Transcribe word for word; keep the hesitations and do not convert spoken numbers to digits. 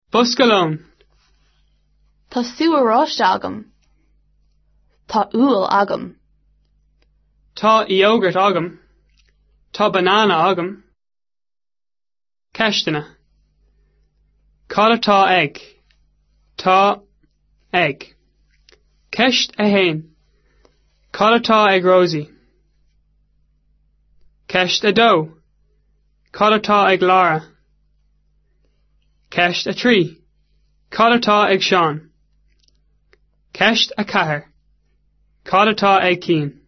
Buscalone. Tá suaráiste agam. Tá úil agam. Tá yogurt agam. Tá banana agam. Ceistena. Cad atá ag. Tá ag. Ceist a hain. Cad atá ag Rosie. Ceist a dó. Cad atá ag Lara. Ceist a trí. Cad atá ag Sean. Ceist a cathair. Cad atá ag Cian.